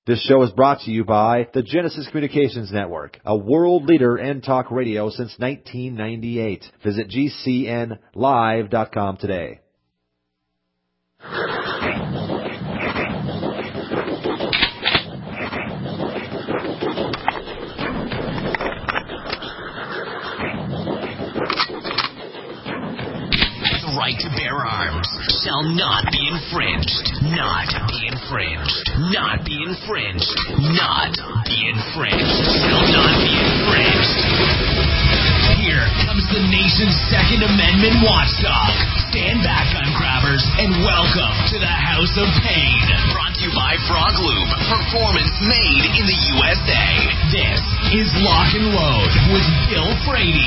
This show is brought to you by the Genesis Communications Network, a world leader in talk radio since 1998. Visit GCNlive.com today. The right to bear arms shall not be infringed. Not be infringed. Not be infringed. Not be infringed. Shall not be infringed. Here comes the nation's Second Amendment watchdog. Stand back, gun grabbers, and welcome to the House of Pain. Brought to you by Frog Lube. Performance made in the USA. This is Lock and Load with Bill Frady.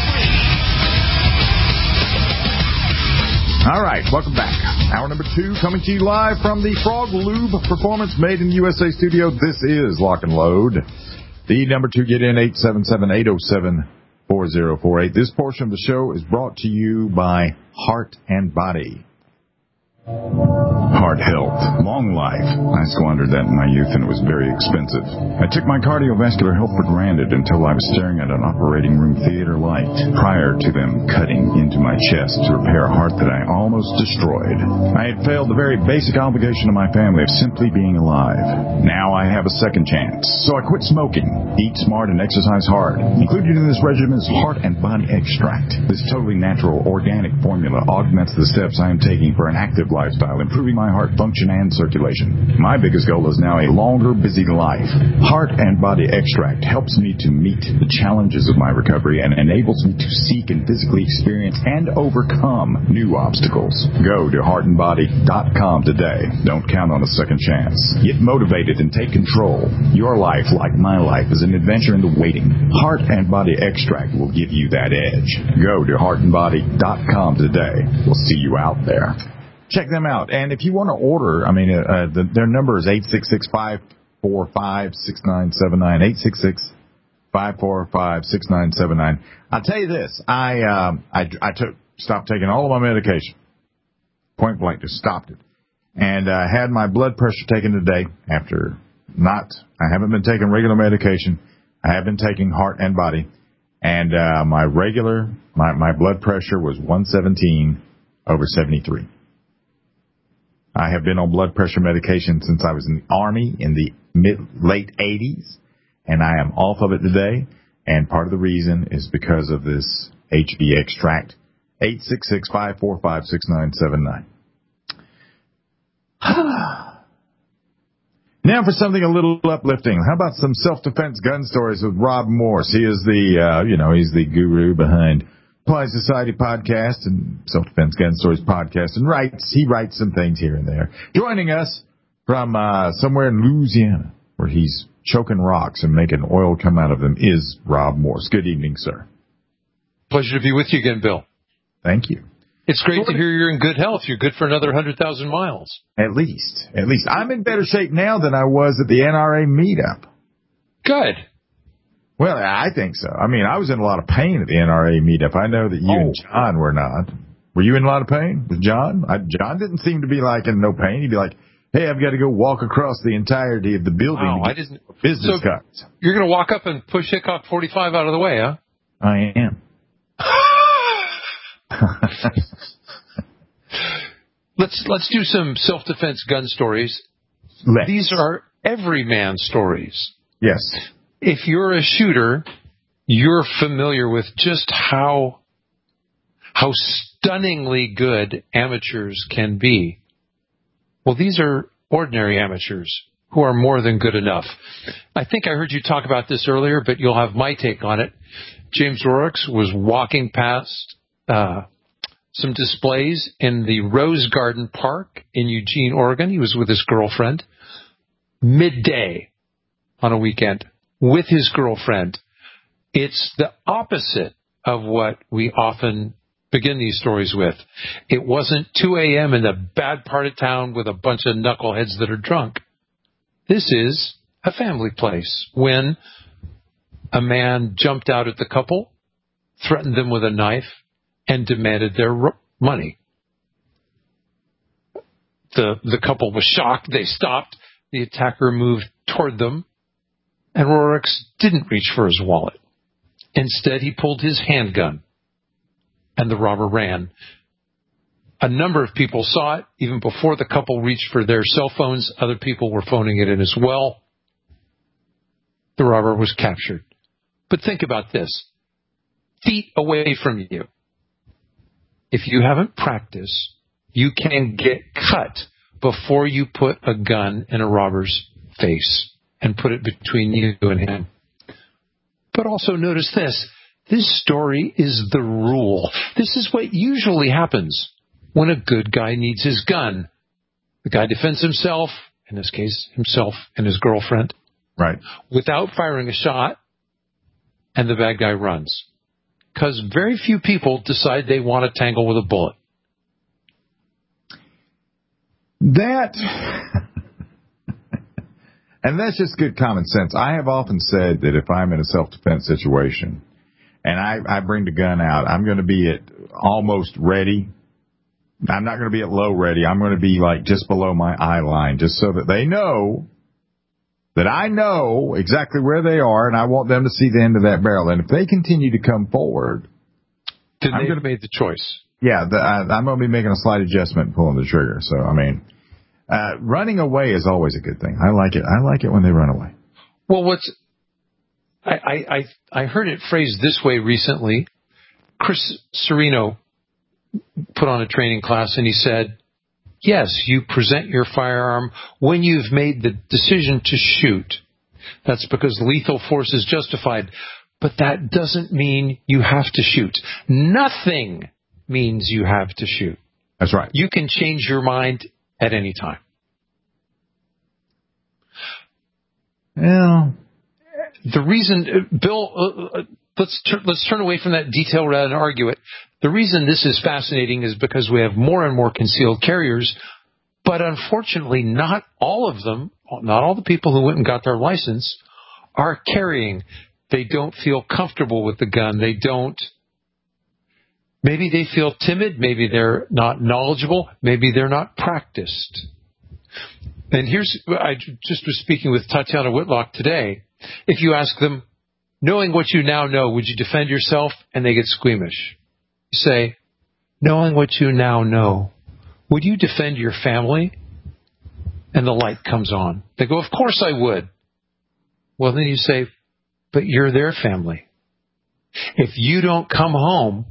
All right, welcome back. Hour number 2 coming to you live from the Frog Lube Performance Made in the USA studio. This is Lock and Load. The number to get in, 877-807-4048. This portion of the show is brought to you by Heart and Body. Heart health, long life. I squandered that in my youth, and it was very expensive. I took my cardiovascular health for granted until I was staring at an operating room theater light prior to them cutting into my chest to repair a heart that I almost destroyed. I had failed the very basic obligation of my family of simply being alive. Now I have a second chance, so I quit smoking, eat smart, and exercise hard. Included in this regimen is Heart and Body Extract. This totally natural, organic formula augments the steps I am taking for an active lifestyle, improving my heart function and circulation. My biggest goal is now a longer, busy life. Heart and Body Extract helps me to meet the challenges of my recovery and enables me to seek and physically experience and overcome new obstacles. Go to heartandbody.com today. Don't count on a second chance. Get motivated and take control. Your life, like my life, is an adventure in the waiting. Heart and Body Extract will give you that edge. Go to heartandbody.com today. We'll see you out there. Check them out. And if you want to order, their number is 866-545-6979, 866-545-6979. I'll tell you this. I stopped taking all of my medication. Point blank, just stopped it. And I had my blood pressure taken today I haven't been taking regular medication. I have been taking Heart and Body. And my blood pressure was 117/73. I have been on blood pressure medication since I was in the Army in the late 80s, and I am off of it today, and part of the reason is because of this HB extract, 866-545-6979. Now for something a little uplifting. How about some self-defense gun stories with Rob Morse? He is he's the guru behind Apply Society podcast and Self-Defense Gun Stories podcast, and he writes some things here and there. Joining us from somewhere in Louisiana, where he's choking rocks and making oil come out of them, is Rob Morse. Good evening, sir. Pleasure to be with you again, Bill. Thank you. It's great to hear you're in good health. You're good for another 100,000 miles. At least. I'm in better shape now than I was at the NRA meetup. Good. Well, I think so. I mean, I was in a lot of pain at the NRA meetup. I know that you and John were not. Were you in a lot of pain with John? John didn't seem to be like in no pain. He'd be like, hey, I've got to go walk across the entirety of the building to get business cards. You're going to walk up and push Hickok 45 out of the way, huh? I am. Let's do some self-defense gun stories. These are everyman stories. Yes. If you're a shooter, you're familiar with just how stunningly good amateurs can be. Well, these are ordinary amateurs who are more than good enough. I think I heard you talk about this earlier, but you'll have my take on it. James Rorix was walking past some displays in the Rose Garden Park in Eugene, Oregon. He was with his girlfriend, midday on a weekend, with his girlfriend. It's the opposite of what we often begin these stories with. It wasn't 2 a.m. in the bad part of town with a bunch of knuckleheads that are drunk. This is a family place when a man jumped out at the couple, threatened them with a knife, and demanded their money. The couple was shocked. They stopped. The attacker moved toward them, and Rorix didn't reach for his wallet. Instead, he pulled his handgun, and the robber ran. A number of people saw it. Even before the couple reached for their cell phones, other people were phoning it in as well. The robber was captured. But think about this. Feet away from you. If you haven't practiced, you can get cut before you put a gun in a robber's face and put it between you and him. But also notice this. This story is the rule. This is what usually happens when a good guy needs his gun. The guy defends himself, in this case, himself and his girlfriend, Right. without firing a shot, and the bad guy runs. Because very few people decide they want to tangle with a bullet. That, and that's just good common sense. I have often said that if I'm in a self-defense situation and I bring the gun out, I'm going to be at almost ready. I'm not going to be at low ready. I'm going to be like just below my eye line, just so that they know that I know exactly where they are, and I want them to see the end of that barrel. And if they continue to come forward, then they've made the choice. Yeah, I'm going to be making a slight adjustment and pulling the trigger. So, I mean, running away is always a good thing. I like it. I like it when they run away. Well, I heard it phrased this way recently. Chris Serino put on a training class, and he said, yes, you present your firearm when you've made the decision to shoot. That's because lethal force is justified. But that doesn't mean you have to shoot. Nothing means you have to shoot. That's right. You can change your mind at any time. Well, the reason, Bill, let's turn away from that detail rather than argue it. The reason this is fascinating is because we have more and more concealed carriers, but unfortunately not all of them, not all the people who went and got their license are carrying. They don't feel comfortable with the gun. Maybe they feel timid. Maybe they're not knowledgeable. Maybe they're not practiced. And I just was speaking with Tatiana Whitlock today. If you ask them, knowing what you now know, would you defend yourself? And they get squeamish. You say, knowing what you now know, would you defend your family? And the light comes on. They go, of course I would. Well, then you say, but you're their family. If you don't come home,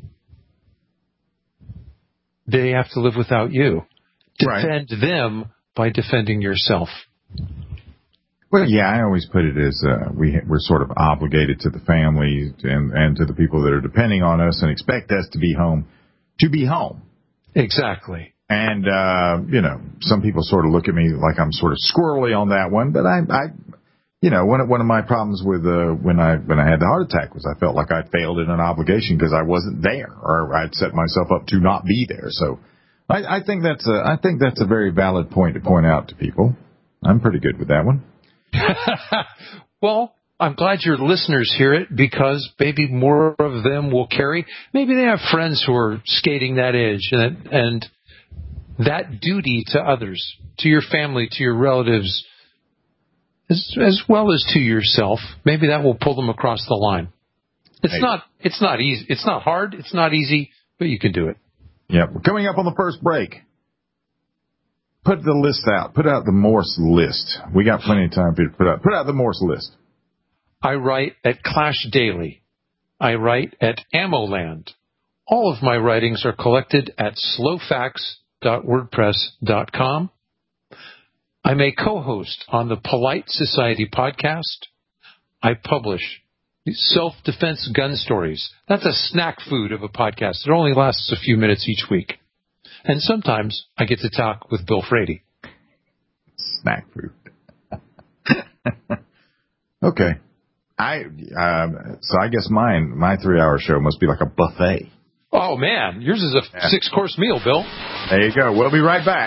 they have to live without you. Defend them by defending yourself. Well, yeah, I always put it as we're sort of obligated to the family and to the people that are depending on us and expect us to be home. Exactly. And, some people sort of look at me like I'm sort of squirrely on that one, but one of my problems with when I had the heart attack was I felt like I failed in an obligation because I wasn't there, or I'd set myself up to not be there. So I think that's a very valid point to point out to people. I'm pretty good with that one. Well, I'm glad your listeners hear it because maybe more of them will carry. Maybe they have friends who are skating that edge, and that duty to others, to your family, to your relatives, as well as to yourself. Maybe that will pull them across the line. It's not easy. It's not hard. It's not easy, but you can do it. Yeah. We're coming up on the first break. Put the list out. Put out the Morse list. We got plenty of time for you to put out the Morse list. I write at Clash Daily. I write at AmmoLand. All of my writings are collected at slowfacts.wordpress.com. I'm a co-host on the Polite Society podcast. I publish self-defense gun stories. That's a snack food of a podcast. It only lasts a few minutes each week. And sometimes I get to talk with Bill Frady. Snack food. Okay. So I guess my 3-hour show must be like a buffet. Oh, man. Yours is a 6-course meal, Bill. There you go. We'll be right back.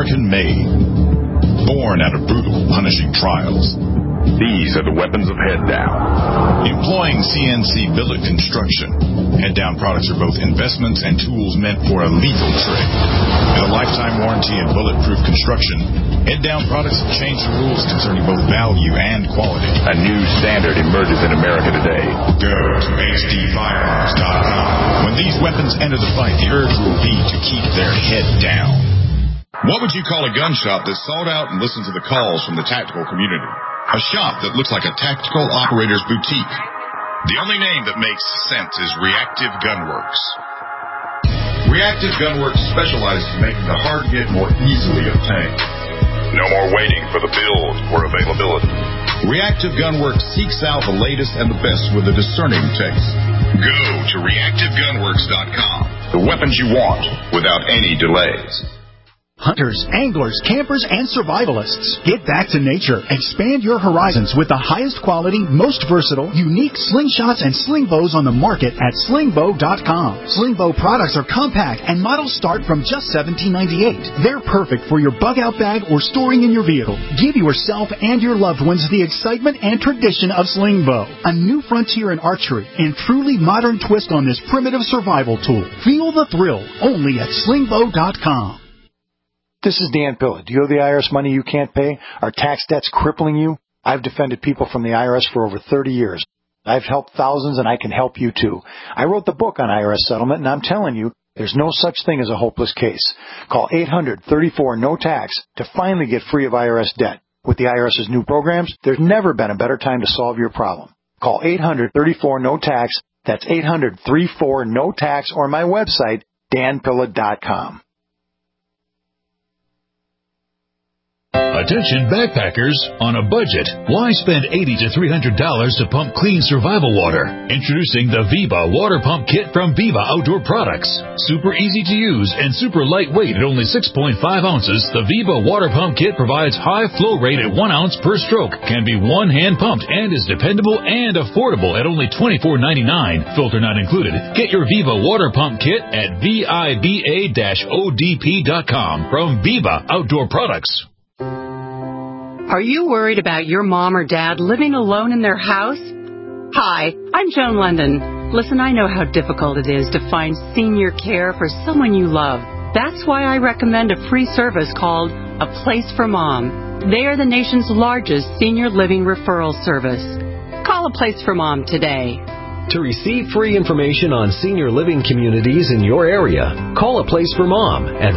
American-made, born out of brutal, punishing trials. These are the weapons of Head Down. Employing CNC billet construction, Head Down products are both investments and tools meant for a lethal trade. With a lifetime warranty and bulletproof construction, Head Down products have changed the rules concerning both value and quality. A new standard emerges in America today. Go to HDFirearms.com. When these weapons enter the fight, the urge will be to keep their head down. What would you call a gun shop that's sought out and listens to the calls from the tactical community? A shop that looks like a tactical operator's boutique. The only name that makes sense is Reactive Gunworks. Reactive Gunworks specializes in making the hard-to-get more easily obtained. No more waiting for the build or availability. Reactive Gunworks seeks out the latest and the best with a discerning taste. Go to ReactiveGunworks.com. The weapons you want without any delays. Hunters, anglers, campers, and survivalists. Get back to nature. Expand your horizons with the highest quality, most versatile, unique slingshots and sling bows on the market at slingbow.com. Slingbow products are compact and models start from just $17.98. They're perfect for your bug-out bag or storing in your vehicle. Give yourself and your loved ones the excitement and tradition of Slingbow, a new frontier in archery and truly modern twist on this primitive survival tool. Feel the thrill only at slingbow.com. This is Dan Pilla. Do you owe the IRS money you can't pay? Are tax debts crippling you? I've defended people from the IRS for over 30 years. I've helped thousands, and I can help you too. I wrote the book on IRS settlement, and I'm telling you, there's no such thing as a hopeless case. Call 800-34-NO-TAX to finally get free of IRS debt. With the IRS's new programs, there's never been a better time to solve your problem. Call 800-34-NO-TAX. That's 800-34-NO-TAX, or my website, danpilla.com. Attention backpackers on a budget. Why spend $80 to $300 to pump clean survival water? Introducing the Viva Water Pump Kit from Viva Outdoor Products. Super easy to use and super lightweight at only 6.5 ounces, the Viva Water Pump Kit provides high flow rate at 1 ounce per stroke, can be one-hand pumped, and is dependable and affordable at only $24.99. Filter not included. Get your Viva Water Pump Kit at VIBA-ODP.com from Viva Outdoor Products. Are you worried about your mom or dad living alone in their house? Hi, I'm Joan London. Listen, I know how difficult it is to find senior care for someone you love. That's why I recommend a free service called A Place for Mom. They are the nation's largest senior living referral service. Call A Place for Mom today. To receive free information on senior living communities in your area, call A Place for Mom at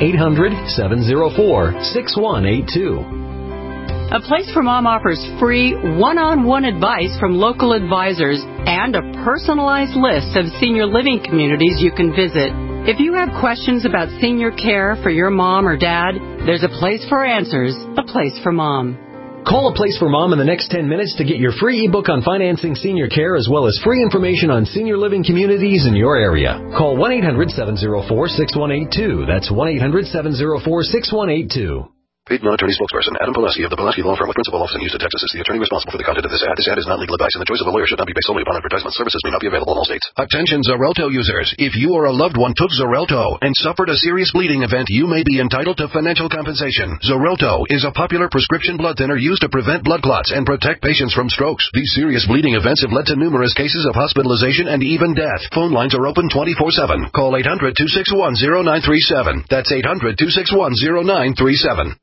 1-800-704-6182. A Place for Mom offers free one-on-one advice from local advisors and a personalized list of senior living communities you can visit. If you have questions about senior care for your mom or dad, there's a place for answers, A Place for Mom. Call A Place for Mom in the next 10 minutes to get your free ebook on financing senior care as well as free information on senior living communities in your area. Call 1-800-704-6182. That's 1-800-704-6182. Paid non-attorney spokesperson Adam Pulaski of the Pulaski Law Firm with principal office in Houston, Texas, is the attorney responsible for the content of this ad. This ad is not legal advice, and the choice of a lawyer should not be based solely upon advertisement. Services may not be available in all states. Attention Xarelto users. If you or a loved one took Xarelto and suffered a serious bleeding event, you may be entitled to financial compensation. Xarelto is a popular prescription blood thinner used to prevent blood clots and protect patients from strokes. These serious bleeding events have led to numerous cases of hospitalization and even death. Phone lines are open 24/7. Call 800-261-0937. That's 800-261-0937.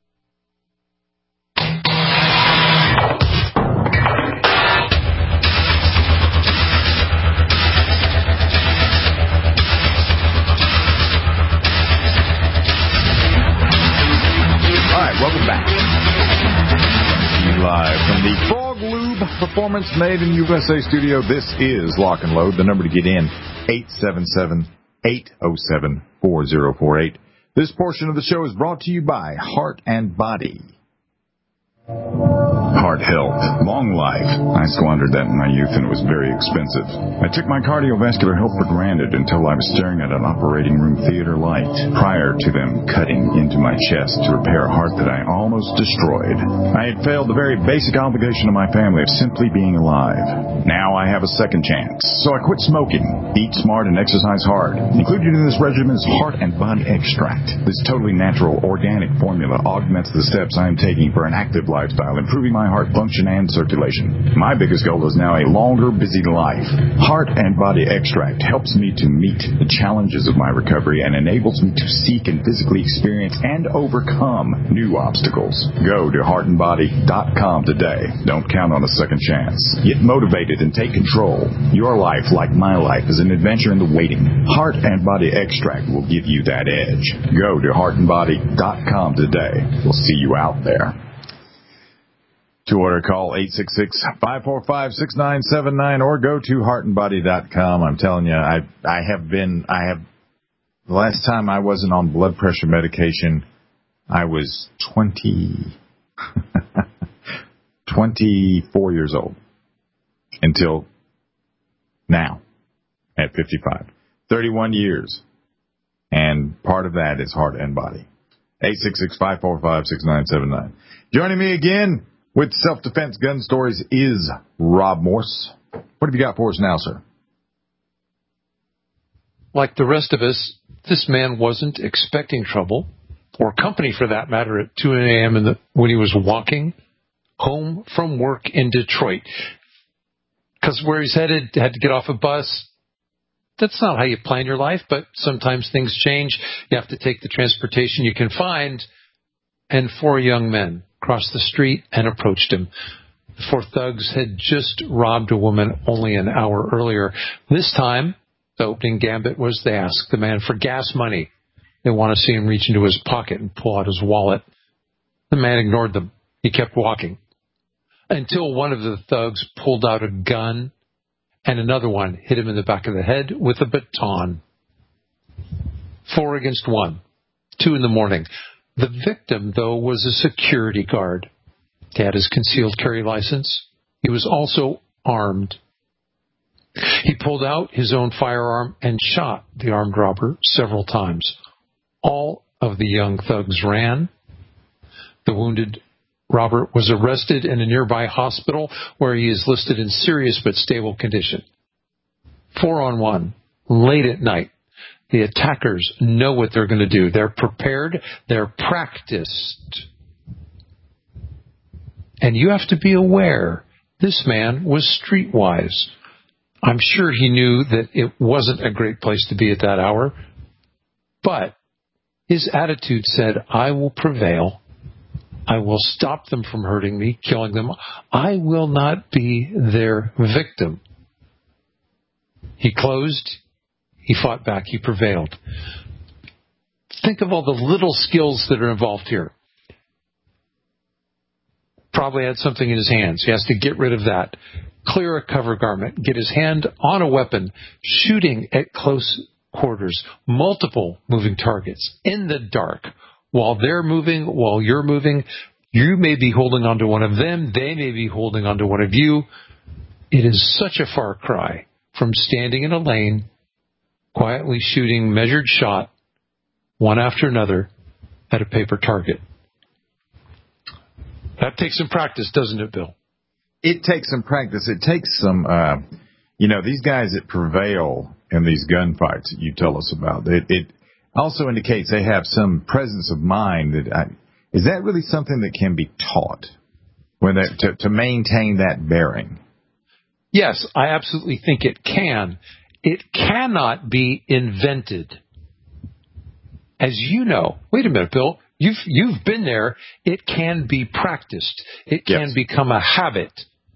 Welcome back. Live from the Frog Lube Performance Made in USA studio, this is Lock and Load. The number to get in, 877-807-4048. This portion of the show is brought to you by Heart and Body. Heart health, long life. I squandered that in my youth and it was very expensive. I took my cardiovascular health for granted until I was staring at an operating room theater light prior to them cutting into my chest to repair a heart that I almost destroyed. I had failed the very basic obligation of my family of simply being alive. Now I have a second chance, so I quit smoking, eat smart, and exercise hard. Included in this regimen is Heart and Body Extract. This totally natural, organic formula augments the steps I am taking for an active lifestyle, improving my heart function and circulation. My biggest goal is now a longer, busy life. Heart and Body Extract helps me to meet the challenges of my recovery and enables me to seek and physically experience and overcome new obstacles. Go to heartandbody.com today. Don't count on a second chance. Get motivated and take control. Your life, like my life, is an adventure in the waiting. Heart and Body Extract will give you that edge. Go to heartandbody.com today. We'll see you out there. To order, call 866-545-6979 or go to heartandbody.com. I'm telling you, I have the last time I wasn't on blood pressure medication, I was 24 years old until now at 55. 31 years. And part of that is Heart and Body. 866-545-6979. Joining me again with Self-Defense Gun Stories is Rob Morse. What have you got for us now, sir? Like the rest of us, this man wasn't expecting trouble, or company for that matter, at 2 a.m. when he was walking home from work in Detroit. Because where he's headed, had to get off a bus. That's not how you plan your life, but sometimes things change. You have to take the transportation you can find. And 4 young men crossed the street and approached him. The 4 thugs had just robbed a woman only an hour earlier. This time, the opening gambit was they asked the man for gas money. They want to see him reach into his pocket and pull out his wallet. The man ignored them. He kept walking until one of the thugs pulled out a gun and another one hit him in the back of the head with a baton. 4 against 1. 2 in the morning. The victim, though, was a security guard. He had his concealed carry license. He was also armed. He pulled out his own firearm and shot the armed robber several times. All of the young thugs ran. The wounded robber was arrested in a nearby hospital where he is listed in serious but stable condition. 4-on-1, late at night. The attackers know what they're going to do. They're prepared. They're practiced. And you have to be aware, this man was streetwise. I'm sure he knew that it wasn't a great place to be at that hour. But his attitude said, I will prevail. I will stop them from hurting me, killing them. I will not be their victim. He closed. He fought back. He prevailed. Think of all the little skills that are involved here. Probably had something in his hands. He has to get rid of that. Clear a cover garment. Get his hand on a weapon. Shooting at close quarters. Multiple moving targets. In the dark. While they're moving, while you're moving, you may be holding onto one of them. They may be holding onto one of you. It is such a far cry from standing in a lane, quietly shooting measured shot, one after another, at a paper target. That takes some practice, doesn't it, Bill? It takes some practice. It takes some, these guys that prevail in these gunfights that you tell us about, it also indicates they have some presence of mind. Is that really something that can be taught to maintain that bearing? Yes, I absolutely think it can. It cannot be invented. As you know, wait a minute, Bill, you've been there. It can be practiced. It can become a habit.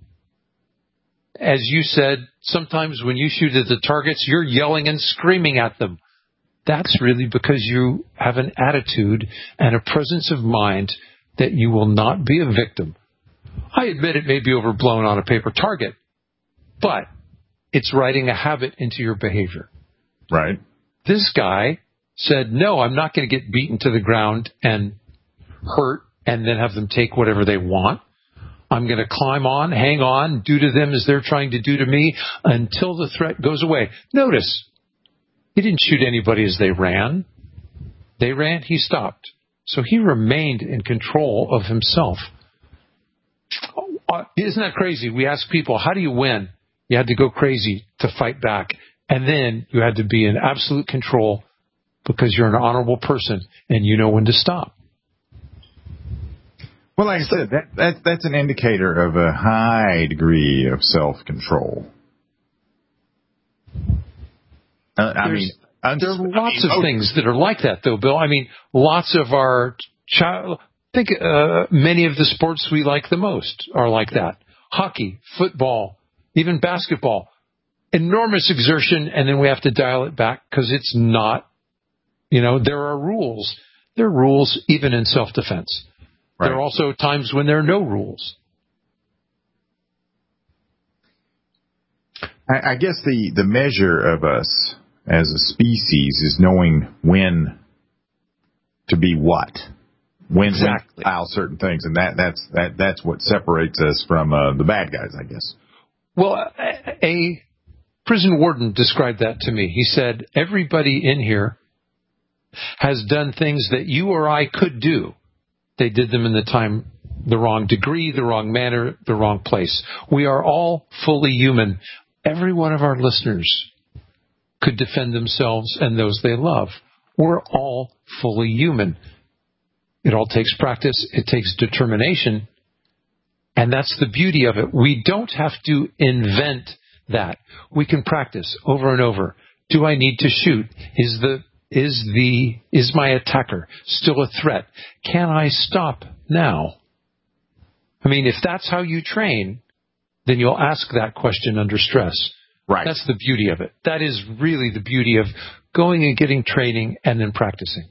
As you said, sometimes when you shoot at the targets, you're yelling and screaming at them. That's really because you have an attitude and a presence of mind that you will not be a victim. I admit it may be overblown on a paper target, but it's writing a habit into your behavior. Right. This guy said, no, I'm not going to get beaten to the ground and hurt and then have them take whatever they want. I'm going to climb on, hang on, do to them as they're trying to do to me until the threat goes away. Notice, he didn't shoot anybody as they ran. They ran, he stopped. So he remained in control of himself. Isn't that crazy? We ask people, how do you win? You had to go crazy to fight back. And then you had to be in absolute control because you're an honorable person and you know when to stop. Well, like I said, that's an indicator of a high degree of self-control. There are lots of things that are like that, though, Bill. I mean, lots of our many of the sports we like the most are like that. Hockey, football, even basketball. Enormous exertion, and then we have to dial it back because it's not, there are rules. There are rules even in self-defense. Right. There are also times when there are no rules. I guess the measure of us as a species is knowing when to be what, when to allow certain things, and that's what separates us from the bad guys, I guess. Well, a prison warden described that to me. He said, everybody in here has done things that you or I could do. They did them in the wrong degree, the wrong manner, the wrong place. We are all fully human. Every one of our listeners could defend themselves and those they love. We're all fully human. It all takes practice. It takes determination. And that's the beauty of it. We don't have to invent that. We can practice over and over. Do I need to shoot? Is my attacker still a threat? Can I stop now? I mean, if that's how you train, then you'll ask that question under stress. Right. That's the beauty of it. That is really the beauty of going and getting training and then practicing.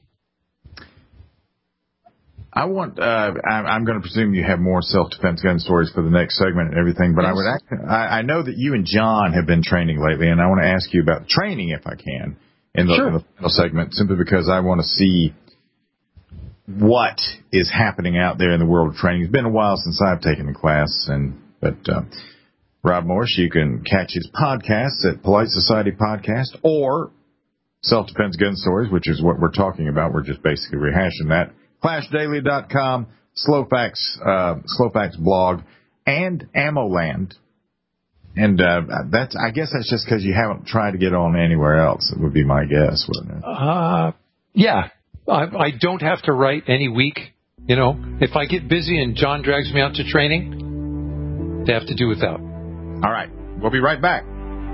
I'm going to presume you have more self-defense gun stories for the next segment and everything, but yes. I know that you and John have been training lately, and I want to ask you about training if I can. In the final segment, simply because I want to see what is happening out there in the world of training. It's been a while since I've taken the class, but Rob Morse, you can catch his podcasts at Polite Society Podcast or Self-Defense Gun Stories, which is what we're talking about. We're just basically rehashing that. ClashDaily.com, Slowfax blog, and AmmoLand. And I guess that's just because you haven't tried to get on anywhere else. It would be my guess, wouldn't it? Yeah. I don't have to write any week. If I get busy and John drags me out to training, they have to do without. All right. We'll be right back.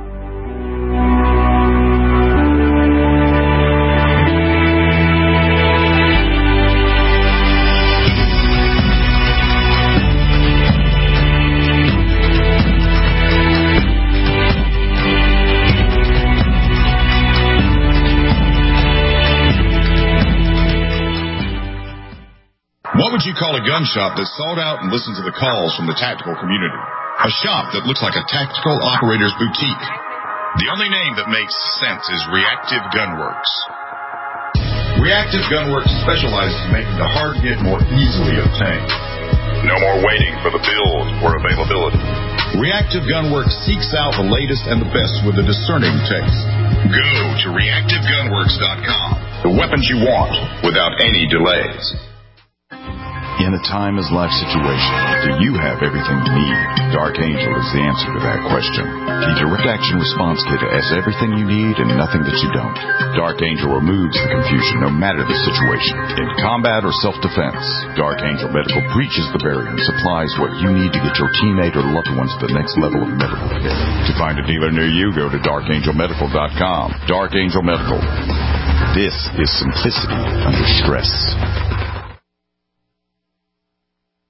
What would you call a gun shop that's sold out and listens to the calls from the tactical community? A shop that looks like a tactical operator's boutique. The only name that makes sense is Reactive Gunworks. Reactive Gunworks specializes in making the hard-to-get more easily obtained. No more waiting for the build or availability. Reactive Gunworks seeks out the latest and the best with a discerning taste. Go to reactivegunworks.com. The weapons you want without any delays. In a time-as-life situation, do you have everything you need? Dark Angel is the answer to that question. The Direct Action Response Kit has everything you need and nothing that you don't. Dark Angel removes the confusion no matter the situation. In combat or self-defense, Dark Angel Medical breaches the barrier and supplies what you need to get your teammate or loved ones to the next level of medical care. To find a dealer near you, go to darkangelmedical.com. Dark Angel Medical. This is simplicity under stress.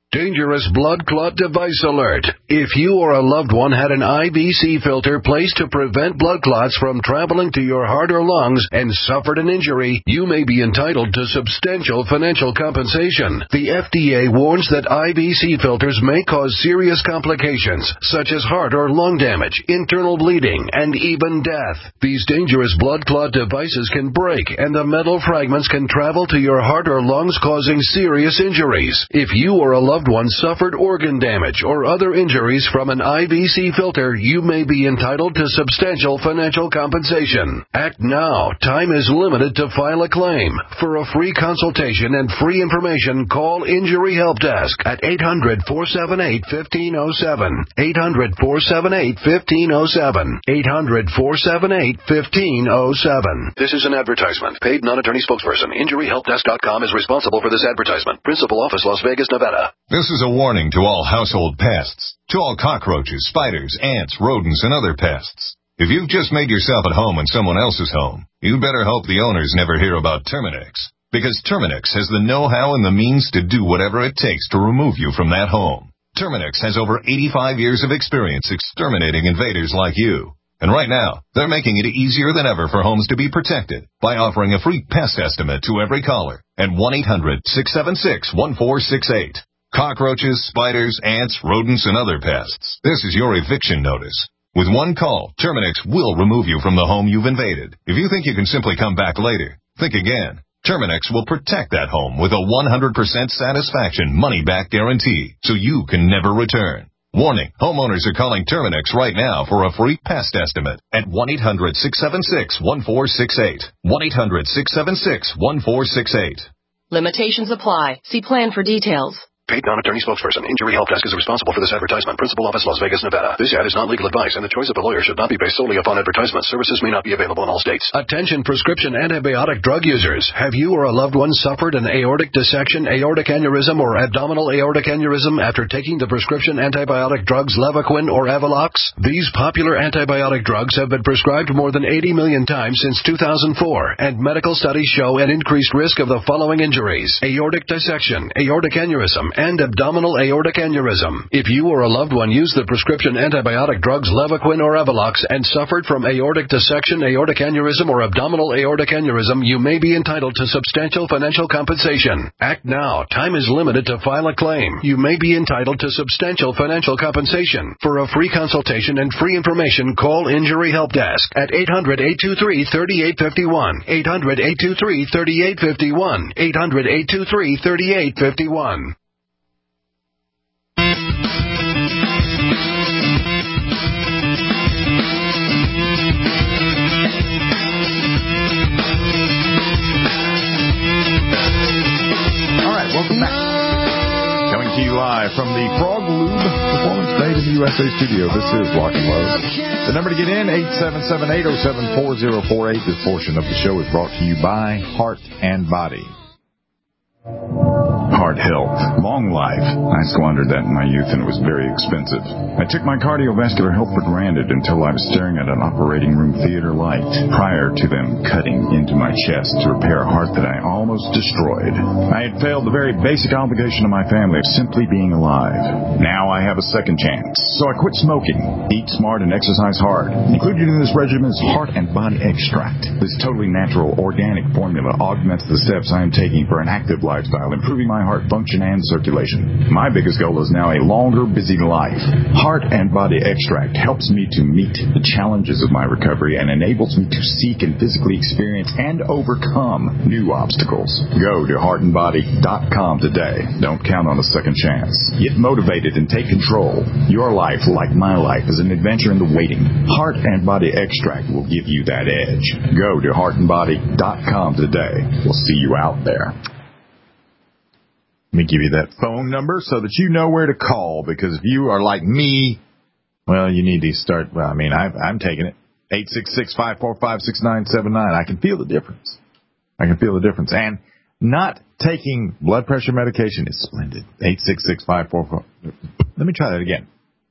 Dangerous blood clot device alert. If you or a loved one had an IVC filter placed to prevent blood clots from traveling to your heart or lungs and suffered an injury, you may be entitled to substantial financial compensation. The FDA warns that IVC filters may cause serious complications, such as heart or lung damage, internal bleeding, and even death. These dangerous blood clot devices can break, and the metal fragments can travel to your heart or lungs, causing serious injuries. If you or a loved one suffered organ damage or other injuries from an IVC filter, you may be entitled to substantial financial compensation. Act now. Time is limited to file a claim. For a free consultation and free information, call Injury Help Desk at 800-478-1507. 800-478-1507. 800-478-1507. This is an advertisement. Paid non-attorney spokesperson. InjuryHelpDesk.com is responsible for this advertisement. Principal office, Las Vegas, Nevada. This is a warning to all household pests, to all cockroaches, spiders, ants, rodents, and other pests. If you've just made yourself at home in someone else's home, you better hope the owners never hear about Terminix, because Terminix has the know-how and the means to do whatever it takes to remove you from that home. Terminix has over 85 years of experience exterminating invaders like you. And right now, they're making it easier than ever for homes to be protected by offering a free pest estimate to every caller at 1-800-676-1468. Cockroaches, spiders, ants, rodents, and other pests. This is your eviction notice. With one call, Terminix will remove you from the home you've invaded. If you think you can simply come back later, think again. Terminix will protect that home with a 100% satisfaction money-back guarantee, so you can never return. Warning, homeowners are calling Terminix right now for a free pest estimate at 1-800-676-1468. 1-800-676-1468. Limitations apply. See plan for details. Paid non-attorney spokesperson. Injury Help Desk is responsible for this advertisement. Principal office, Las Vegas, Nevada. This ad is not legal advice, and the choice of the lawyer should not be based solely upon advertisement. Services may not be available in all states. Attention prescription antibiotic drug users. Have you or a loved one suffered an aortic dissection, aortic aneurysm, or abdominal aortic aneurysm after taking the prescription antibiotic drugs Levaquin or Avelox? These popular antibiotic drugs have been prescribed more than 80 million times since 2004, and medical studies show an increased risk of the following injuries: aortic dissection, aortic aneurysm, and abdominal aortic aneurysm. If you or a loved one used the prescription antibiotic drugs Levaquin or Avelox and suffered from aortic dissection, aortic aneurysm, or abdominal aortic aneurysm, you may be entitled to substantial financial compensation. Act now. Time is limited to file a claim. You may be entitled to substantial financial compensation. For a free consultation and free information, call Injury Help Desk at 800-823-3851. 800-823-3851. 800-823-3851. Welcome back. Coming to you live from the Frog Lube Performance Made in the USA studio. This is Lock and Load. The number to get in, 877-807-4048. This portion of the show is brought to you by Heart and Body. Heart health, long life. I squandered that in my youth, and it was very expensive. I took my cardiovascular health for granted until I was staring at an operating room theater light prior to them cutting into my chest to repair a heart that I almost destroyed. I had failed the very basic obligation of my family of simply being alive. Now I have a second chance. So I quit smoking, eat smart, and exercise hard. Included in this regimen is Heart and Body Extract. This totally natural, organic formula augments the steps I am taking for an active lifestyle, improving my heart function and circulation. My biggest goal is now a longer, busy life. Heart and Body Extract helps me to meet the challenges of my recovery and enables me to seek and physically experience and overcome new obstacles. Go to heartandbody.com today. Don't count on a second chance. Get motivated and take control. Your life, like my life, is an adventure in the waiting. Heart and Body Extract will give you that edge. Go to heartandbody.com today. We'll see you out there. Let me give you that phone number so that you know where to call, because if you are like me, well, you need to start, I'm taking it. 866-545-6979. I can feel the difference. And not taking blood pressure medication is splendid. 866-545. Let me try that again.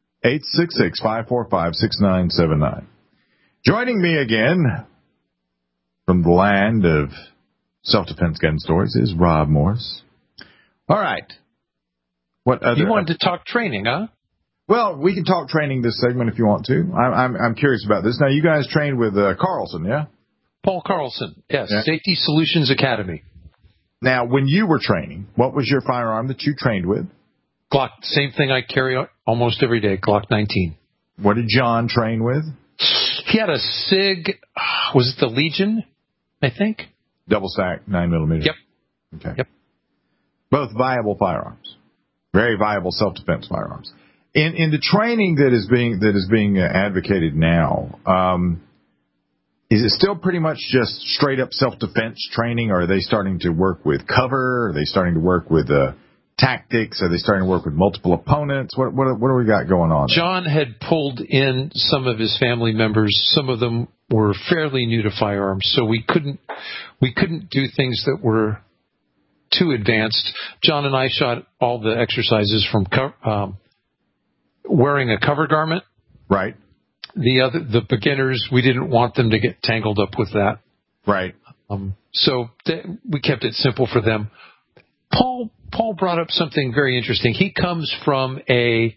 866-545-6979. Joining me again from the land of self-defense gun stories is Rob Morris. All right. What other? You wanted to talk training, huh? Well, we can talk training this segment if you want to. I'm curious about this. Now, you guys trained with Carlson, yeah? Paul Carlson, yes. Yeah. Safety Solutions Academy. Now, when you were training, what was your firearm that you trained with? Glock, same thing I carry almost every day, Glock 19. What did John train with? He had a SIG, was it the Legion, I think? Double stack, 9mm. Yep. Okay. Yep. Both viable firearms. Very viable self-defense firearms. In the training that is being advocated now, is it still pretty much just straight up self-defense training, or are they starting to work with cover? Are they starting to work with tactics? Are they starting to work with multiple opponents? What do we got going on? John had pulled in some of his family members. Some of them were fairly new to firearms, so we couldn't do things that were too advanced. John and I shot all the exercises from wearing a cover garment. Right. The beginners, we didn't want them to get tangled up with that. Right. So we kept it simple for them. Paul brought up something very interesting. He comes from a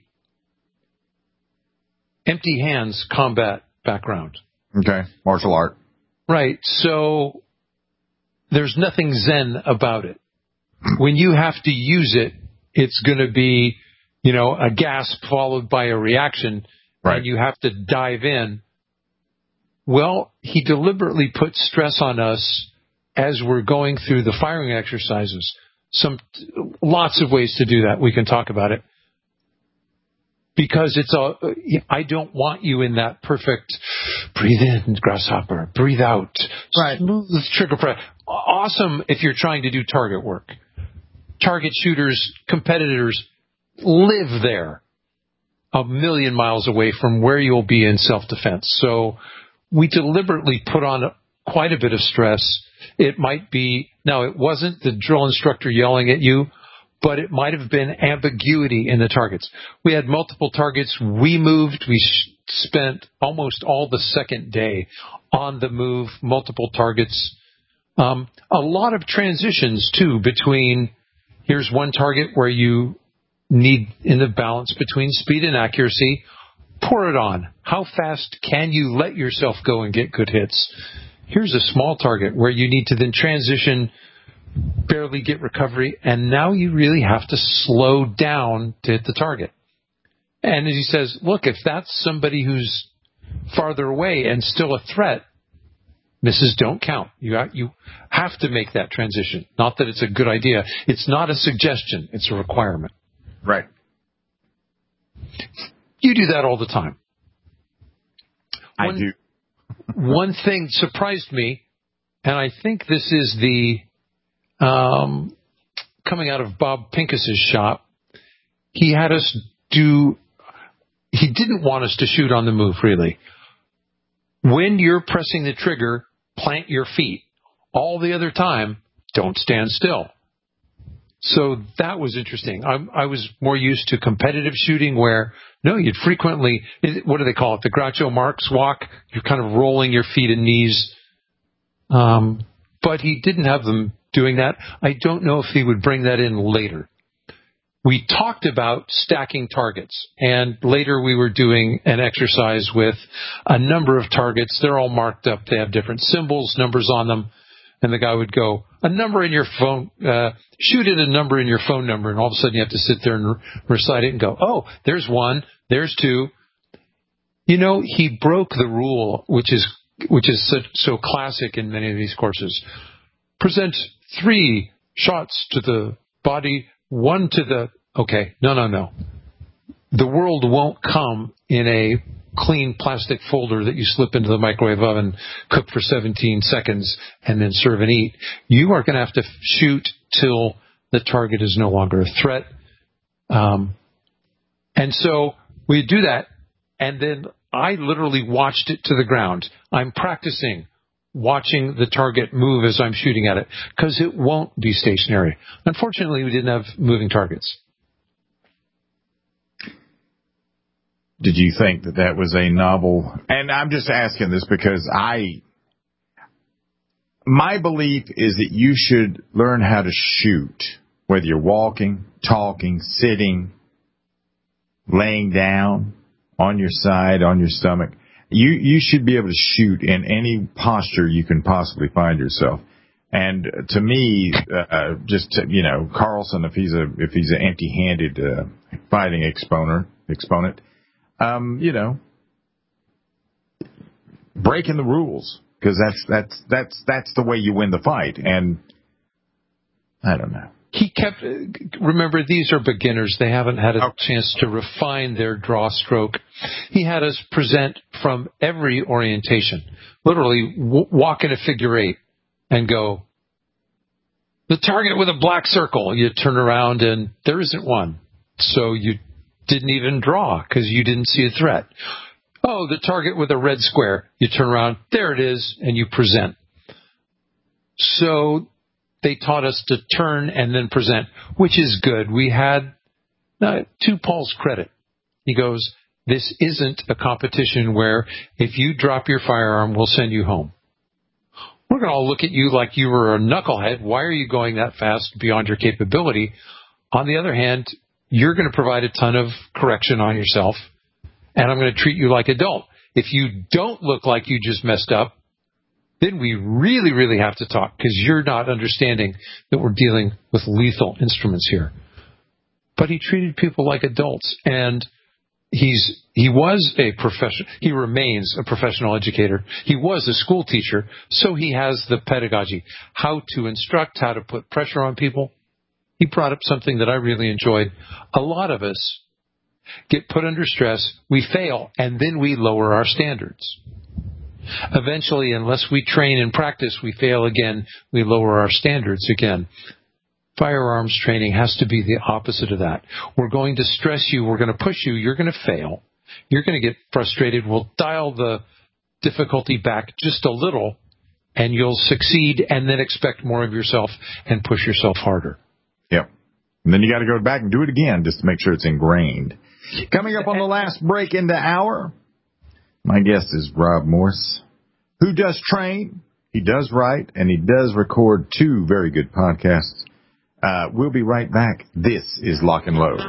empty hands combat background. Okay. Martial art. Right. So there's nothing zen about it. When you have to use it, it's going to be, a gasp followed by a reaction. Right. And you have to dive in. Well, he deliberately put stress on us as we're going through the firing exercises. Lots of ways to do that. We can talk about it. Because I don't want you in that perfect breathe in, grasshopper, breathe out, right. Smooth trigger press. Awesome if you're trying to do target work. Target shooters, competitors live there, a million miles away from where you'll be in self-defense. So we deliberately put on quite a bit of stress. It might be, now it wasn't the drill instructor yelling at you, but it might have been ambiguity in the targets. We had multiple targets. We moved. We spent almost all the second day on the move, multiple targets. A lot of transitions, too, between here's one target where you need in the balance between speed and accuracy. Pour it on. How fast can you let yourself go and get good hits? Here's a small target where you need to then transition, barely get recovery, and now you really have to slow down to hit the target. And as he says, look, if that's somebody who's farther away and still a threat, misses don't count. You have to make that transition. Not that it's a good idea. It's not a suggestion. It's a requirement. Right. You do that all the time. I do. One thing surprised me, and I think this is the coming out of Bob Pincus's shop. He had us he didn't want us to shoot on the move, really. When you're pressing the trigger, plant your feet. All the other time, don't stand still. So that was interesting. I was more used to competitive shooting where, no, you'd frequently, what do they call it? The Groucho Marx walk. You're kind of rolling your feet and knees. But he didn't have them doing that. I don't know if he would bring that in later. We talked about stacking targets, and later we were doing an exercise with a number of targets. They're all marked up. They have different symbols, numbers on them. And the guy would go, a number in your phone, shoot at a number in your phone number, and all of a sudden you have to sit there and recite it and go, oh, there's one, there's two. He broke the rule, which is so classic in many of these courses. Present 3 shots to the body, 1 to the... Okay, no. The world won't come in a clean plastic folder that you slip into the microwave oven, cook for 17 seconds, and then serve and eat. You are going to have to shoot till the target is no longer a threat. And so we do that, and then I literally watched it to the ground. I'm practicing watching the target move as I'm shooting at it, because it won't be stationary. Unfortunately, we didn't have moving targets. Did you think that was a novel? And I'm just asking this because my belief is that you should learn how to shoot whether you're walking, talking, sitting, laying down, on your side, on your stomach. You should be able to shoot in any posture you can possibly find yourself. And to me, Carlson, if he's an empty-handed fighting exponent, breaking the rules, because that's the way you win the fight. And I don't know. Remember, these are beginners. They haven't had a chance to refine their draw stroke. He had us present from every orientation, literally walk in a figure eight and go, the target with a black circle. You turn around and there isn't one. So you didn't even draw because you didn't see a threat. Oh, the target with a red square. You turn around, there it is, and you present. So they taught us to turn and then present, which is good. We had, to Paul's credit, he goes, this isn't a competition where if you drop your firearm, we'll send you home. We're going to all look at you like you were a knucklehead. Why are you going that fast beyond your capability? On the other hand, you're going to provide a ton of correction on yourself, and I'm going to treat you like an adult. If you don't look like you just messed up, then we really, really have to talk, because you're not understanding that we're dealing with lethal instruments here. But he treated people like adults, and he was a professional. He remains a professional educator. He was a school teacher, so he has the pedagogy, how to instruct, how to put pressure on people. He brought up something that I really enjoyed. A lot of us get put under stress, we fail, and then we lower our standards. Eventually, unless we train and practice, we fail again, we lower our standards again. Firearms training has to be the opposite of that. We're going to stress you, we're going to push you, you're going to fail, you're going to get frustrated, we'll dial the difficulty back just a little, and you'll succeed and then expect more of yourself and push yourself harder. Yep. And then you got to go back and do it again just to make sure it's ingrained. Coming up on the last break in the hour, my guest is Rob Morse, who does train, he does write, and he does record 2 very good podcasts. We'll be right back. This is Lock and Load.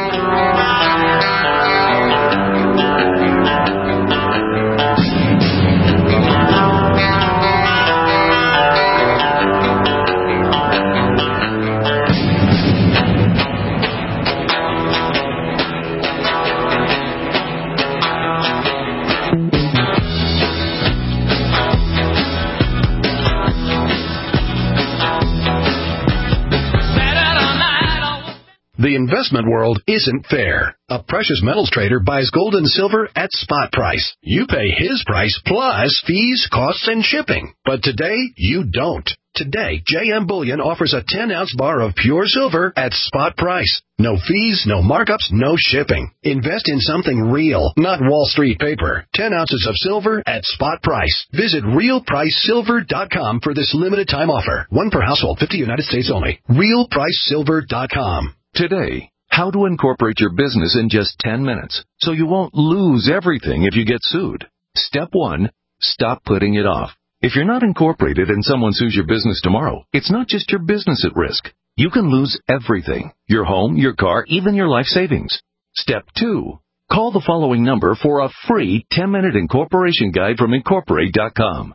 The investment world isn't fair. A precious metals trader buys gold and silver at spot price. You pay his price plus fees, costs, and shipping. But today, you don't. Today, JM Bullion offers a 10-ounce bar of pure silver at spot price. No fees, no markups, no shipping. Invest in something real, not Wall Street paper. 10 ounces of silver at spot price. Visit RealPriceSilver.com for this limited time offer. 1 per household, 50 United States only. RealPriceSilver.com. Today, how to incorporate your business in just 10 minutes so you won't lose everything if you get sued. Step 1, stop putting it off. If you're not incorporated and someone sues your business tomorrow, it's not just your business at risk. You can lose everything, your home, your car, even your life savings. Step 2, call the following number for a free 10-minute incorporation guide from Incorporate.com.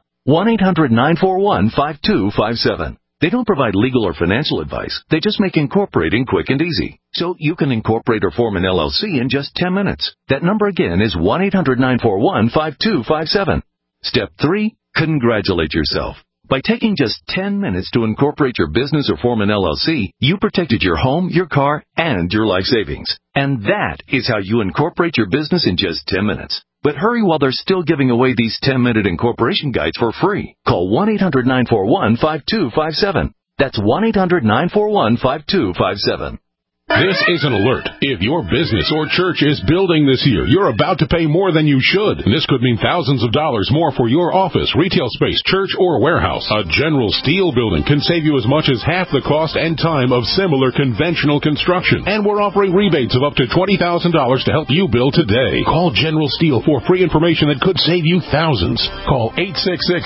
1-800-941-5257. They don't provide legal or financial advice. They just make incorporating quick and easy. So you can incorporate or form an LLC in just 10 minutes. That number again is 1-800-941-5257. Step 3, congratulate yourself. By taking just 10 minutes to incorporate your business or form an LLC, you protected your home, your car, and your life savings. And that is how you incorporate your business in just 10 minutes. But hurry while they're still giving away these 10-minute incorporation guides for free. Call 1-800-941-5257. That's 1-800-941-5257. This is an alert. If your business or church is building this year, you're about to pay more than you should. And this could mean thousands of dollars more for your office, retail space, church, or warehouse. A General Steel building can save you as much as half the cost and time of similar conventional construction. And we're offering rebates of up to $20,000 to help you build today. Call General Steel for free information that could save you thousands. Call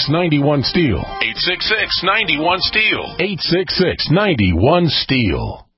866-91-STEEL. 866-91-STEEL. 866-91-STEEL.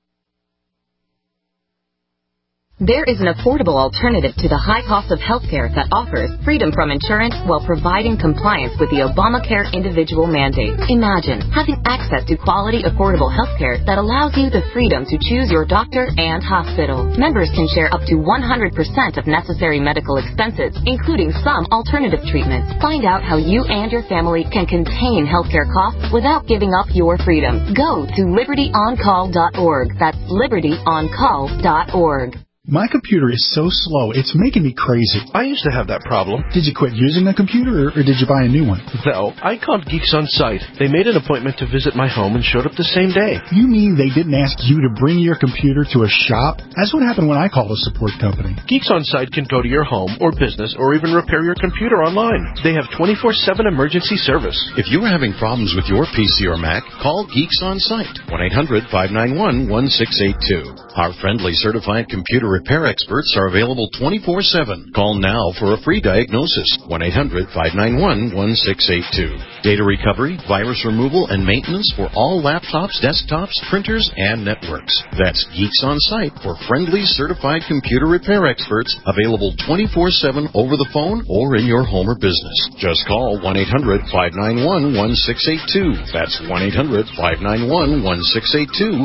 There is an affordable alternative to the high cost of healthcare that offers freedom from insurance while providing compliance with the Obamacare individual mandate. Imagine having access to quality, affordable healthcare that allows you the freedom to choose your doctor and hospital. Members can share up to 100% of necessary medical expenses, including some alternative treatments. Find out how you and your family can contain healthcare costs without giving up your freedom. Go to libertyoncall.org. That's libertyoncall.org. My computer is so slow, it's making me crazy. I used to have that problem. Did you quit using the computer, or did you buy a new one? No, I called Geeks On Site. They made an appointment to visit my home and showed up the same day. You mean they didn't ask you to bring your computer to a shop? That's what happened when I called a support company. Geeks On Site can go to your home or business or even repair your computer online. They have 24/7 emergency service. If you're having problems with your PC or Mac, call Geeks On Site, 1-800-591-1682. Our friendly certified computer repair experts are available 24/7. Call now for a free diagnosis, 1-800-591-1682. Data recovery, virus removal, and maintenance for all laptops, desktops, printers, and networks. That's Geeks On Site for friendly certified computer repair experts, available 24/7 over the phone or in your home or business. Just call 1-800-591-1682. That's 1-800-591-1682,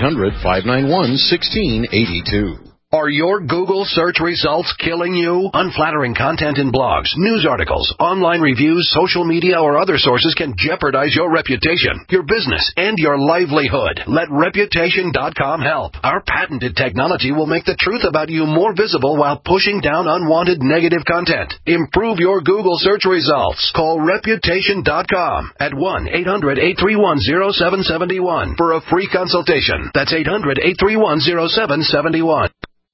1-800-591-1682. Are your Google search results killing you? Unflattering content in blogs, news articles, online reviews, social media, or other sources can jeopardize your reputation, your business, and your livelihood. Let Reputation.com help. Our patented technology will make the truth about you more visible while pushing down unwanted negative content. Improve your Google search results. Call Reputation.com at 1-800-831-0771 for a free consultation. That's 800-831-0771.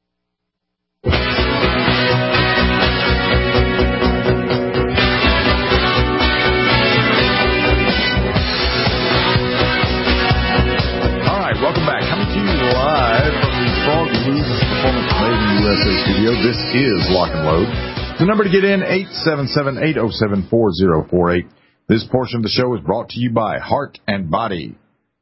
Welcome back. Coming to you live from the Frog Movement Performance Made in USA studio. This is Lock and Load. The number to get in, 877-807-4048. This portion of the show is brought to you by Heart and Body.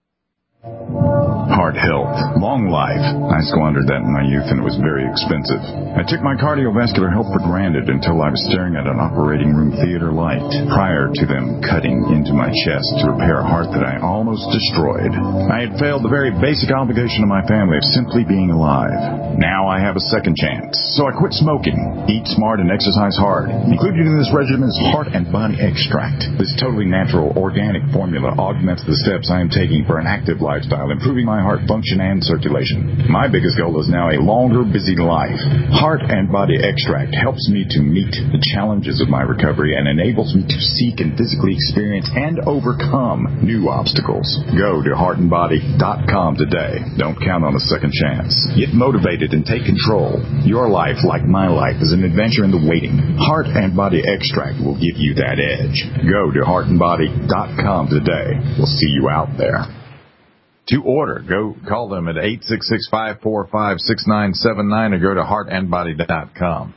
Heart health, long life. I squandered that in my youth, and it was very expensive. I took my cardiovascular health for granted until I was staring at an operating room theater light prior to them cutting into my chest to repair a heart that I almost destroyed. I had failed the very basic obligation of my family of simply being alive. Now I have a second chance, so I quit smoking, eat smart, and exercise hard. Included in this regimen is Heart and Body Extract. This totally natural, organic formula augments the steps I am taking for an active lifestyle, improving my heart function and circulation. My biggest goal is now a longer, busy life. Heart and Body Extract helps me to meet the challenges of my recovery and enables me to seek and physically experience and overcome new obstacles. Go to heartandbody.com today. Don't count on a second chance. Get motivated and take control. Your life, like my life, is an adventure in the waiting. Heart and Body Extract will give you that edge. Go to heartandbody.com today. We'll see you out there. To order, go call them at 866-545-6979 or go to heartandbody.com.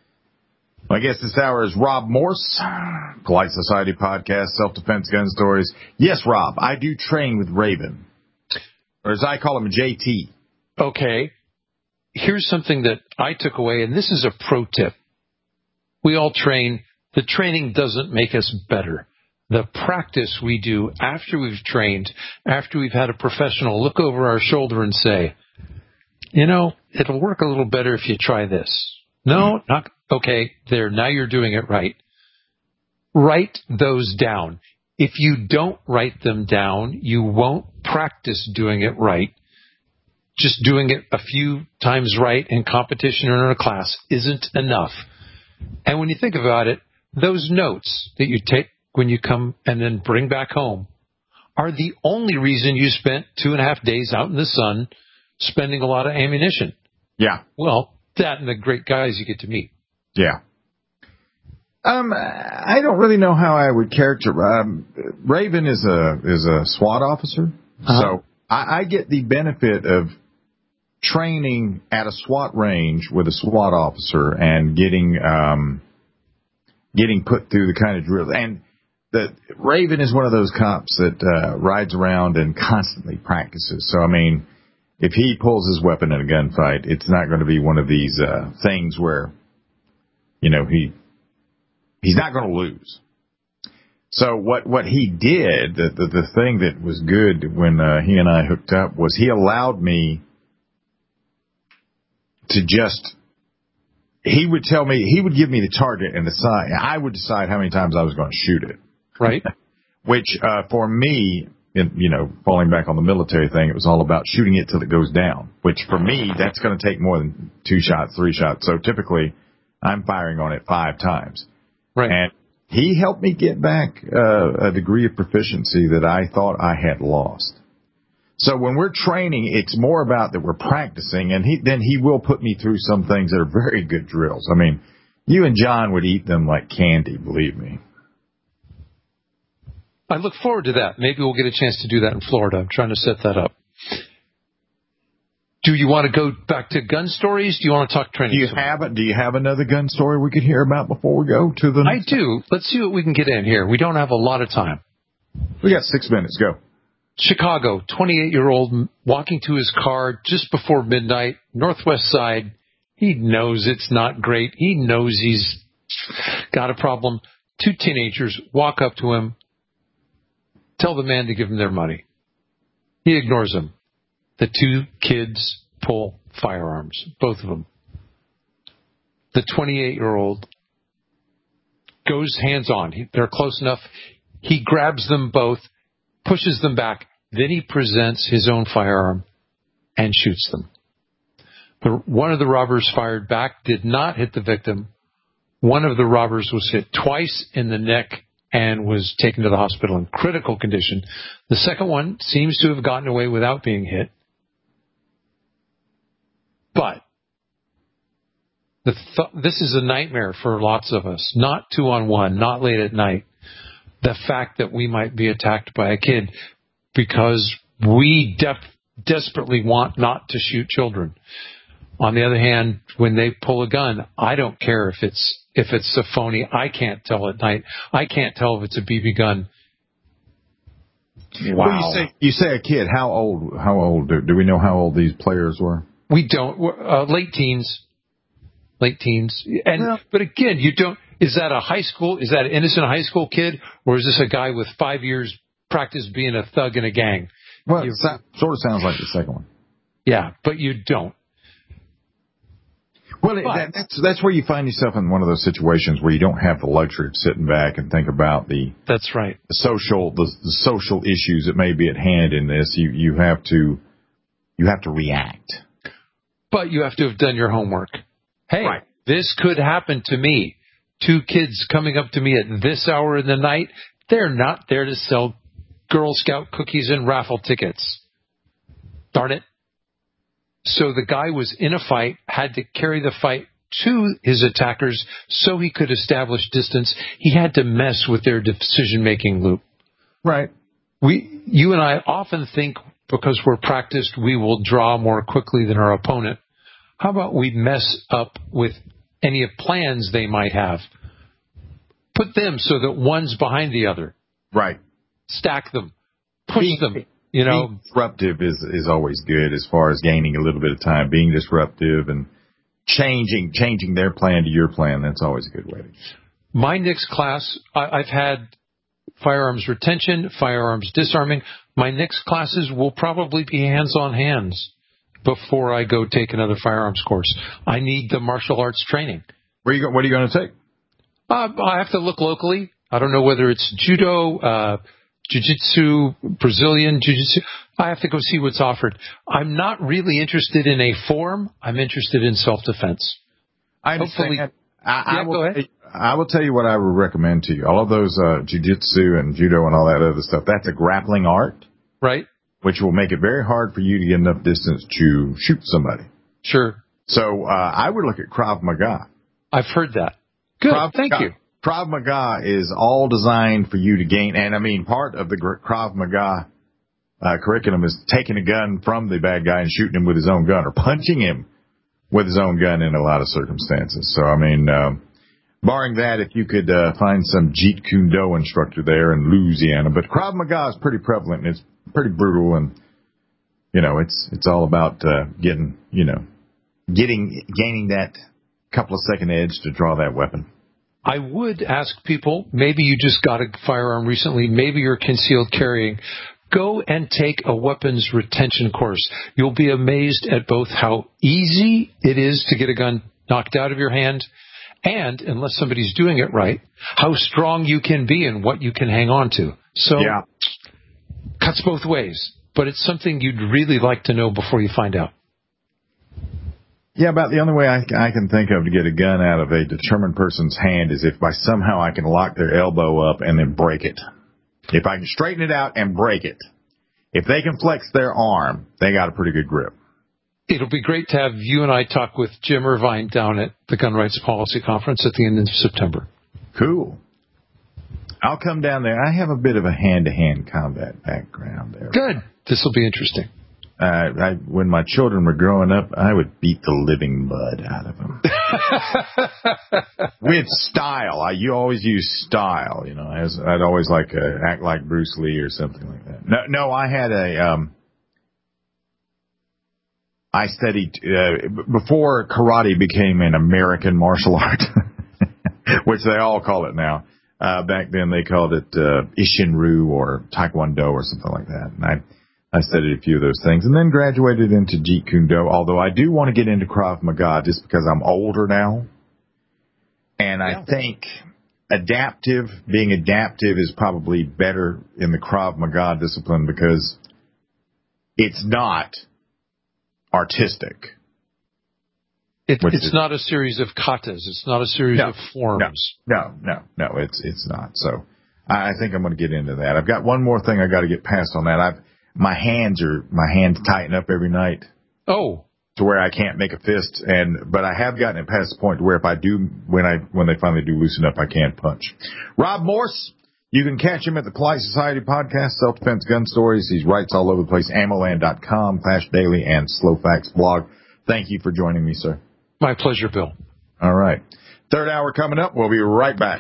My guest this hour is Rob Morse, Polite Society Podcast, Self-Defense Gun Stories. Yes, Rob, I do train with Raven, or as I call him, JT. Okay. Here's something that I took away, and this is a pro tip. We all train. The training doesn't make us better. The practice we do after we've trained, after we've had a professional look over our shoulder and say, it'll work a little better if you try this. No, not okay. There, now you're doing it right. Write those down. If you don't write them down, you won't practice doing it right. Just doing it a few times right in competition or in a class isn't enough. And when you think about it, those notes that you take when you come and then bring back home are the only reason you spent 2.5 days out in the sun spending a lot of ammunition. Yeah. Well, that and the great guys you get to meet. Yeah. I don't really know how I would characterize. Raven is a SWAT officer, so I get the benefit of training at a SWAT range with a SWAT officer and getting put through the kind of drills. And the Raven is one of those cops that rides around and constantly practices. So, I mean, if he pulls his weapon in a gunfight, it's not going to be one of these things where, you know, he's not going to lose. So what he did, the thing that was good when he and I hooked up was he allowed me to just, he would tell me, he would give me the target and decide, I would decide how many times I was going to shoot it. Right. Which for me, you know, falling back on the military thing, it was all about shooting it till it goes down, which for me, that's going to take more than 2 shots, 3 shots. So typically I'm firing on it 5 times. Right. And he helped me get back a degree of proficiency that I thought I had lost. So when we're training, it's more about that we're practicing, and then he will put me through some things that are very good drills. I mean, you and John would eat them like candy, believe me. I look forward to that. Maybe we'll get a chance to do that in Florida. I'm trying to set that up. Do you want to go back to gun stories? Do you want to talk training? Do you have another gun story we could hear about before we go to the next? I do. Let's see what we can get in here. We don't have a lot of time. We got 6 minutes. Go. Chicago, 28-year-old walking to his car just before midnight, northwest side. He knows it's not great. He knows he's got a problem. 2 teenagers walk up to him, tell the man to give him their money. He ignores them. The 2 kids pull firearms, both of them. The 28-year-old goes hands-on. They're close enough. He grabs them both, pushes them back. Then he presents his own firearm and shoots them. One of the robbers fired back, did not hit the victim. One of the robbers was hit twice in the neck and was taken to the hospital in critical condition. The second one seems to have gotten away without being hit. But this is a nightmare for lots of us. Not 2-on-1, not late at night. The fact that we might be attacked by a kid because we desperately want not to shoot children. On the other hand, when they pull a gun, I don't care if it's a phony. I can't tell at night. I can't tell if it's a BB gun. Wow. Well, you say a kid. How old? Do we know how old these players were? We don't. Late teens. But again, you don't. Is that a high school? Is that an innocent high school kid, or is this a guy with 5 years practice being a thug in a gang? Well, it sort of sounds like the second one. Yeah, but you don't. Well, that's where you find yourself in one of those situations where you don't have the luxury of sitting back and think about That's right. The social issues that may be at hand in this. You have to react. But you have to have done your homework. Hey, right. This could happen to me. 2 kids coming up to me at this hour in the night. They're not there to sell Girl Scout cookies and raffle tickets. Darn it. So the guy was in a fight, had to carry the fight to his attackers so he could establish distance. He had to mess with their decision-making loop. Right. You and I often think because we're practiced, we will draw more quickly than our opponent. How about we mess up with any plans they might have? Put them so that one's behind the other. Right. Stack them. Push them. You know, being disruptive is always good as far as gaining a little bit of time. Being disruptive and changing their plan to your plan, that's always a good way to go. My next class, I've had firearms retention, firearms disarming. My next classes will probably be hands-on hands before I go take another firearms course. I need the martial arts training. What are you going to take? I have to look locally. I don't know whether it's judo, jiu-jitsu, Brazilian jiu-jitsu. I have to go see what's offered. I'm not really interested in a form. I'm interested in self-defense. I understand. Go ahead. I will tell you what I would recommend to you. All of those jiu-jitsu and judo and all that other stuff, that's a grappling art. Right. Which will make it very hard for you to get enough distance to shoot somebody. Sure. So I would look at Krav Maga. I've heard that. Good. Thank you. Krav Maga is all designed for you to gain, and I mean, part of the Krav Maga curriculum is taking a gun from the bad guy and shooting him with his own gun, or punching him with his own gun in a lot of circumstances. So, I mean, barring that, if you could find some Jeet Kune Do instructor there in Louisiana, but Krav Maga is pretty prevalent, and it's pretty brutal, and it's all about gaining that couple of second edge to draw that weapon. I would ask people, maybe you just got a firearm recently, maybe you're concealed carrying, go and take a weapons retention course. You'll be amazed at both how easy it is to get a gun knocked out of your hand and, unless somebody's doing it right, how strong you can be and what you can hang on to. So, cuts both ways, but it's something you'd really like to know before you find out. Yeah, about the only way I can think of to get a gun out of a determined person's hand is if by somehow I can lock their elbow up and then break it. If I can straighten it out and break it. If they can flex their arm, they got a pretty good grip. It'll be great to have you and I talk with Jim Irvine down at the Gun Rights Policy Conference at the end of September. Cool. I'll come down there. I have a bit of a hand-to-hand combat background there. Good. This will be interesting. When my children were growing up, I would beat the living mud out of them. With style. You always use style, I'd always act like Bruce Lee or something like that. No, I had I studied, before karate became an American martial art, which they all call it now. Back then they called it Isshin-Ryu or Taekwondo or something like that. And I studied a few of those things and then graduated into Jeet Kune Do, although I do want to get into Krav Maga just because I'm older now. And I think being adaptive is probably better in the Krav Maga discipline because it's not artistic. It's not a series of katas. It's not a series of forms. No, it's not. So I think I'm going to get into that. I've got one more thing I got to get past on that. My hands tighten up every night. Oh. To where I can't make a fist, but I have gotten it past the point to where if I do, when they finally do loosen up, I can punch. Rob Morse, you can catch him at the Polite Society podcast, Self-Defense Gun Stories. He writes all over the place, AmmoLand.com, Flash Daily, and SlowFacts blog. Thank you for joining me, sir. My pleasure, Bill. All right. Third hour coming up. We'll be right back.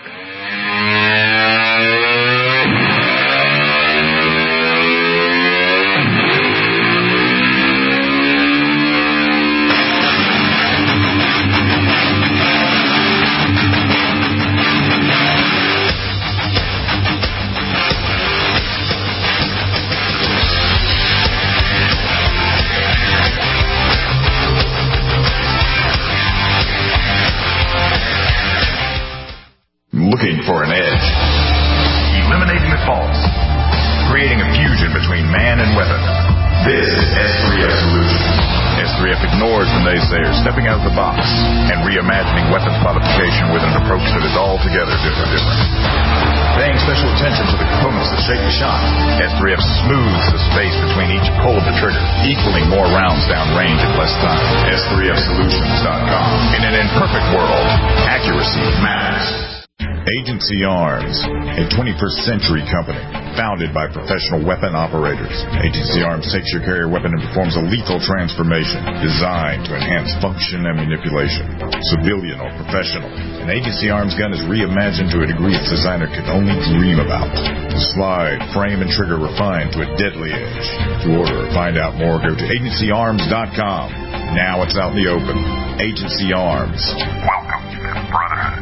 Looking for an edge. Eliminating the false. Creating a fusion between man and weapon. This is S3F Solutions. S3F ignores the naysayers, stepping out of the box and reimagining weapons modification with an approach that is altogether different. Paying special attention to the components that shape the shot, S3F smooths the space between each pull of the trigger, equaling more rounds down range in less time. S3FSolutions.com. In an imperfect world, accuracy matters. Agency Arms, a 21st century company founded by professional weapon operators. Agency Arms takes your carrier weapon and performs a lethal transformation designed to enhance function and manipulation. Civilian or professional, an Agency Arms gun is reimagined to a degree its designer could only dream about. The slide, frame, and trigger refined to a deadly edge. To order or find out more, go to agencyarms.com. Now it's out in the open. Agency Arms. Welcome to the brotherhood.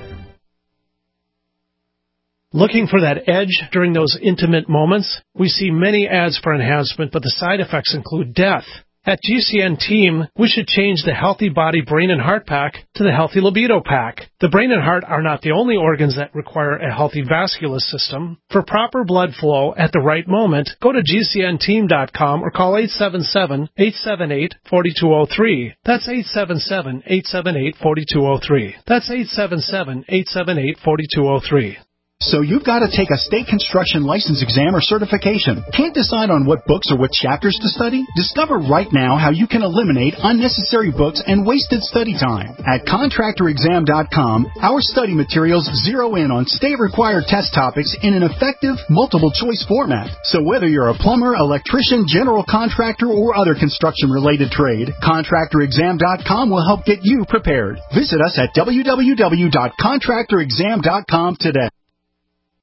Looking for that edge during those intimate moments? We see many ads for enhancement, but the side effects include death. At GCN Team, we should change the Healthy Body, Brain, and Heart Pack to the Healthy Libido Pack. The brain and heart are not the only organs that require a healthy vascular system. For proper blood flow at the right moment, go to GCNteam.com or call 877-878-4203. That's 877-878-4203. That's 877-878-4203. So you've got to take a state construction license exam or certification. Can't decide on what books or what chapters to study? Discover right now how you can eliminate unnecessary books and wasted study time. At contractorexam.com, our study materials zero in on state-required test topics in an effective, multiple-choice format. So whether you're a plumber, electrician, general contractor, or other construction-related trade, contractorexam.com will help get you prepared. Visit us at www.contractorexam.com today.